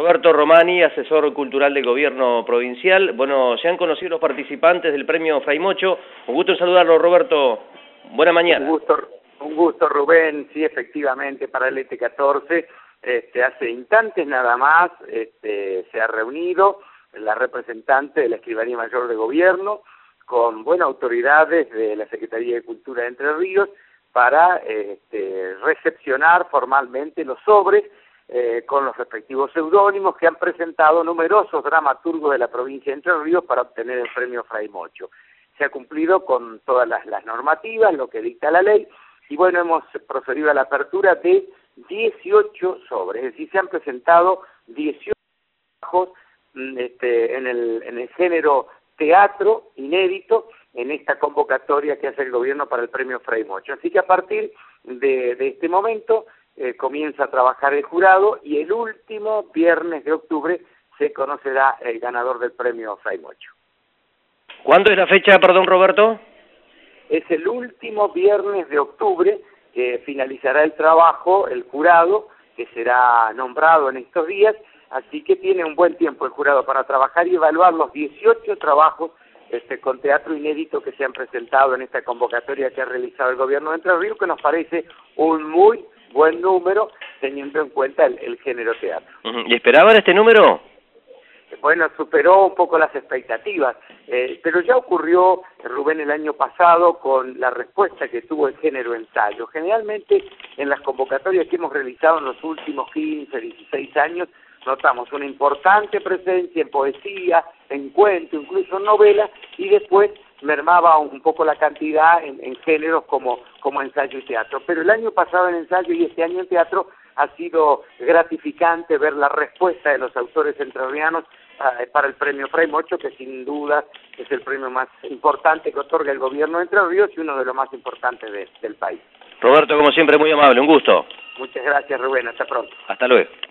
Roberto Romani, asesor cultural del gobierno provincial. Bueno, se han conocido los participantes del premio Fray Mocho. Un gusto en saludarlo, Roberto. Buena mañana. Un gusto, Rubén. Sí, efectivamente, para el ET14, hace instantes nada más, se ha reunido la representante de la Escribanía Mayor de Gobierno con buenas autoridades de la Secretaría de Cultura de Entre Ríos para recepcionar formalmente los sobres con los respectivos seudónimos que han presentado numerosos dramaturgos de la provincia de Entre Ríos para obtener el premio Fray Mocho. Se ha cumplido con todas las normativas, lo que dicta la ley, y bueno, hemos procedido a la apertura de 18 sobres, es decir, se han presentado 18 trabajos en el género teatro inédito en esta convocatoria que hace el gobierno para el premio Fray Mocho. Así que a partir de este momento comienza a trabajar el jurado y el último viernes de octubre se conocerá el ganador del premio Fray Mocho. ¿Cuándo es la fecha, perdón, Roberto? Es el último viernes de octubre que finalizará el trabajo, el jurado, que será nombrado en estos días, así que tiene un buen tiempo el jurado para trabajar y evaluar los 18 trabajos con teatro inédito que se han presentado en esta convocatoria que ha realizado el gobierno de Entre Ríos, que nos parece un muy buen número, teniendo en cuenta el género teatro. ¿Y esperaban este número? Bueno, superó un poco las expectativas, pero ya ocurrió, Rubén, el año pasado con la respuesta que tuvo el género ensayo. Generalmente en las convocatorias que hemos realizado en los últimos 15, 16 años, notamos una importante presencia en poesía, en cuento, incluso en novela, y después mermaba un poco la cantidad en géneros como ensayo y teatro. Pero el año pasado en ensayo y este año en teatro ha sido gratificante ver la respuesta de los autores entrerrianos para el premio Fray Mocho, que sin duda es el premio más importante que otorga el gobierno de Entre Ríos y uno de los más importantes del país. Roberto, como siempre, muy amable, un gusto. Muchas gracias, Rubén, hasta pronto. Hasta luego.